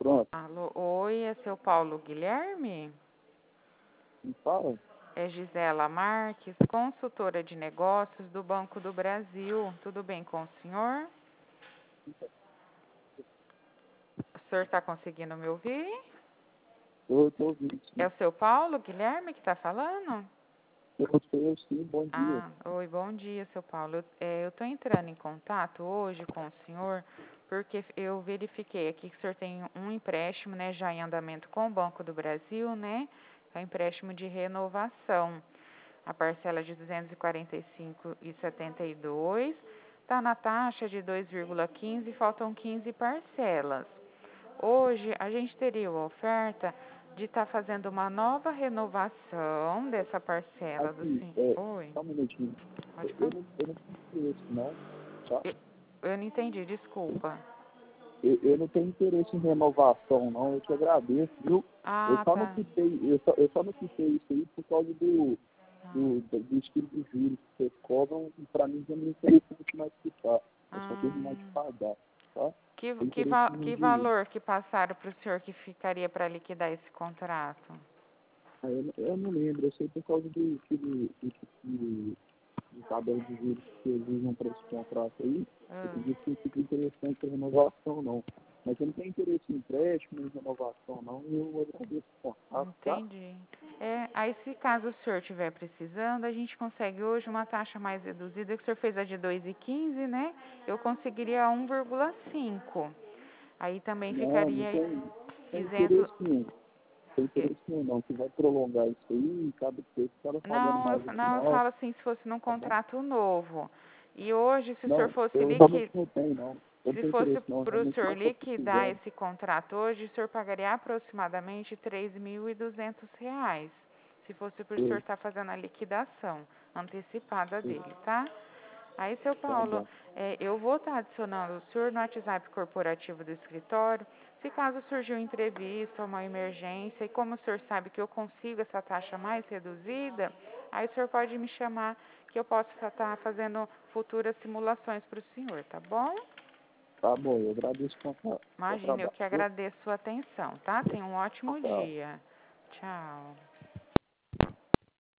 Pronto. Alô, oi, é seu Paulo Guilherme? Me fala. É Gisela Marques, consultora de negócios do Banco do Brasil. Tudo bem com o senhor? O senhor está conseguindo me ouvir? Eu tô ouvindo, É sim. o seu Paulo Guilherme que está falando? Eu sim, bom dia. Oi, bom dia, seu Paulo. Eu estou entrando em contato hoje com o senhor porque eu verifiquei aqui que o senhor tem um empréstimo, né, já em andamento com o Banco do Brasil, né? É um empréstimo de renovação. A parcela de R$ 245,72 está na taxa de 2,15, faltam 15 parcelas. Hoje a gente teria a oferta de estar fazendo uma nova renovação dessa parcela do Aqui, sim. Oi, só um minutinho. pode Eu falar. não tenho interesse, não, tá? Eu não entendi, desculpa. Eu não tenho interesse em renovação, não. Eu te agradeço, viu? Eu Ah, só não tá. quitei, eu só não quitei isso aí por causa do estilo de juros que vocês cobram, e pra mim já não interessa muito mais quitar. Eu só terminar de Ah, pagar, tá? Tem que, interesse no que dinheiro. valor que passaram para o senhor que ficaria para liquidar esse contrato? Eu não lembro, eu sei por causa de tabela de juros que eles usam para esse contrato aí, eu Ah. acredito que não fica interessante a renovação, não. Mas eu não tenho interesse em empréstimo, em renovação, não, e eu agradeço o contato, tá? Entendi. Aí se caso o senhor estiver precisando, a gente consegue hoje uma taxa mais reduzida, que o senhor fez a de 2,15, né? Eu conseguiria 1,5. Aí também Não ficaria tem isento. interesse nenhum. Não tem eh, interesse nenhum, não. Que vai prolongar isso aí, e cada vez que ela pagando Não, mais no não, eu final, falo assim, se fosse num tá bom? contrato novo. E hoje, se o senhor Não, fosse eu realmente não tenho, não. Eu não se tenho fosse interesse, não. Eu para o realmente não senhor estou liquidar precisando. esse contrato hoje, o senhor pagaria aproximadamente R$ 3.200, se fosse para o senhor Sei, estar fazendo a liquidação antecipada sei, dele, tá? Aí, seu tá Paulo, bom. eu vou estar adicionando o senhor no WhatsApp corporativo do escritório. Se caso surgir uma entrevista, uma emergência, e como o senhor sabe que eu consigo essa taxa mais reduzida, aí o senhor pode me chamar que eu posso estar fazendo futuras simulações para o senhor, tá bom? Tá bom, eu agradeço o Imagina, eu trabalho, que viu? agradeço sua atenção, tá? Tenha um ótimo Tchau. dia. Tchau.